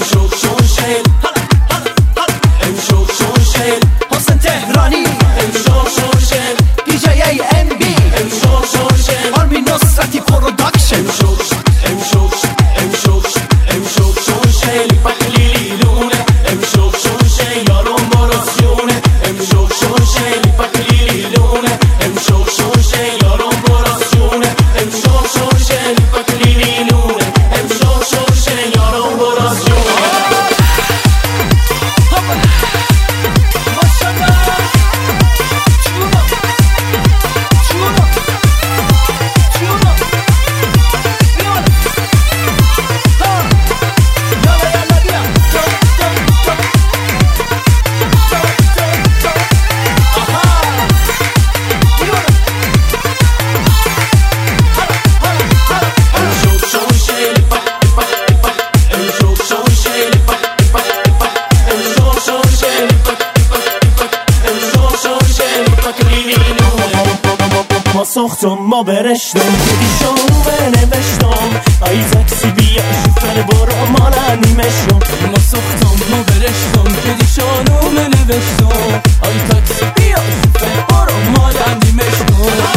امشو شون شیل امشو شون شیل حسین تهرانی امشو شون شیل دیجی ای ام بی امشو شون شیل آرمی نصرتی پروداکشن امشو شون شیل بقلیلی لونه امشو شون شیل یارم براسیونه امشو شون شیل بقلیلی لونه امشو شون شیل یارم براسیونه امشو شون شیل بقلیلی لونه امشو شون شیل یارم براسیونه ساختم ما برشتم بدی شانو بنوشتم ای تاکسی بیا شفر برو مالا نیمشتم ما ساختم ما برشتم بدی شانو بنوشتم ای تاکسی بیا شفر برو مالا نیمشتم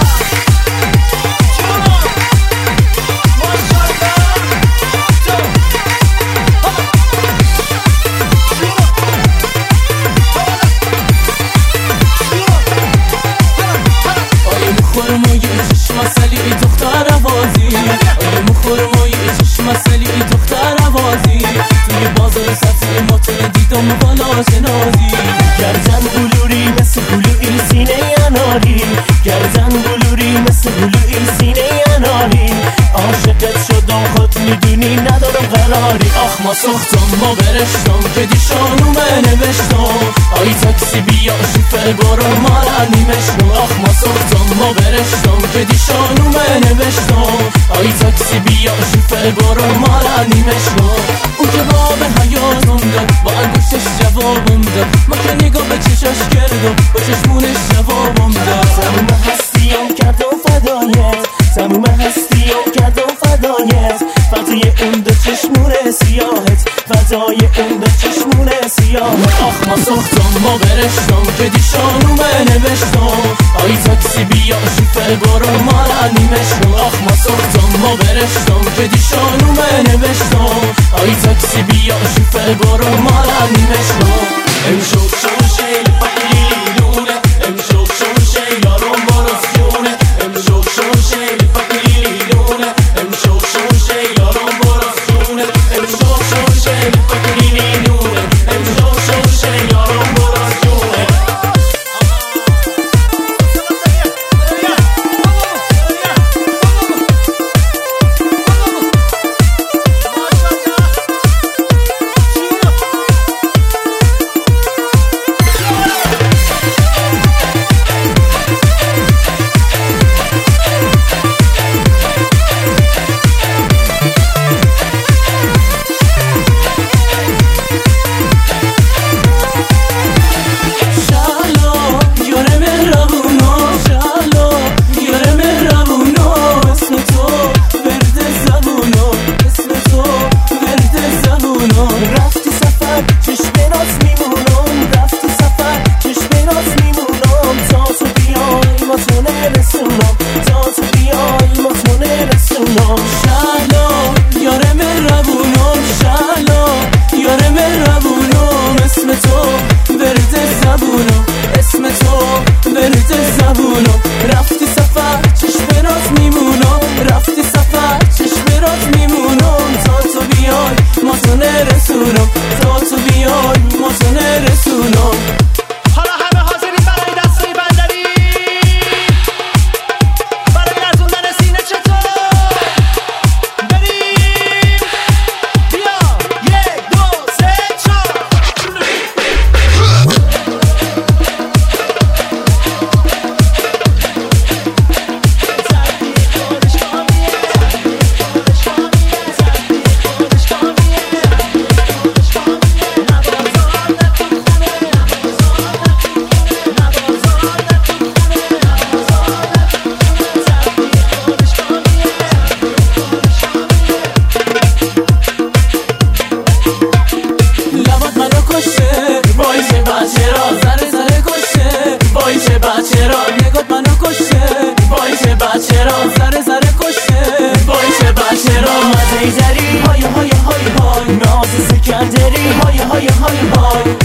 مسئله دختر عوازی توی بازار سبزی ماتن دیدم بالا شنازی گردن بلوری مثل بلوی سینه اناری گردن بلوری مثل بلوی سینه اناری عاشقت شدم خود میدونی ندارم قراری آخ ما ساختم ما برشتم که دیشانو بنوشتم ای تاکسی بیا شفر برو مالا نیمشتم آخ ما ساختم ما برشتم که دیشانو بنوشتم ای تاکسی بیا شفر برو مالا نیمشتم او جواب حیاتم داد با انگوشش جوابم داد ما که نگاه به چشاش کردم با چشمونش جوابم داد تموم هستیم کردم فدایت تموم هستیم کردم فدایت فدای اون دو چشمون سیاهت فدای اون دو چشمون سیاهت آخ ما ساختم ما برشتم که دیشانو بنوشتم ای تاکسی بیا شفر برو مالا نیمشتم آخ ما ساختم ما برشتم که دیشانو بنوشتم ای تاکسی بیا شفر برو مالا نیمشتم امشو شون شیل بقلیلی لونه امشو شون شیل یارم براسیونه امشو شون شیل بقلیلی لونه امشو شون شیل یارم براسیونه امشو شون شیل بقلیلی لونه امشو شون شیل یارم براسیونه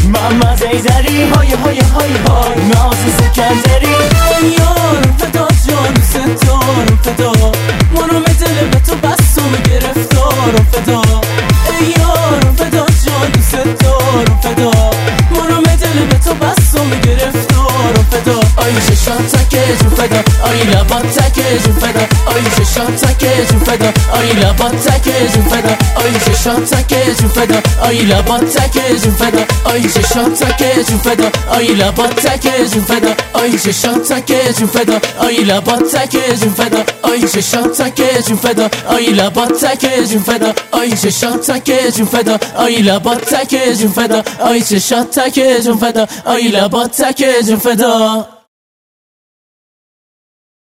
محمد ایدری های های های های ناز سکندری یارم فدا جان ستارم فدا مونومتل به تو بستم گرفتارم فدا یارم فدا جان ستارم فدا مونومتل به تو بستم گرفتارم فدا آی چشات تکه جون فدا آی لبات تکه جون فدا آی چشات تکه جون فدا آی لبات تکه جون فدا آی چشات تکه جون فدا آی لبات تکه جون فدا آی چشات تکه جون فدا آی لبات تکه جون فدا آی چشات تکه جون فدا آی لبات تکه جون فدا آی چشات تکه جون فدا آی لبات تکه جون فدا آی چشات تکه جون فدا آی لبات تکه جون فدا آی چشات تکه جون فدا آی لبات تکه جون فدا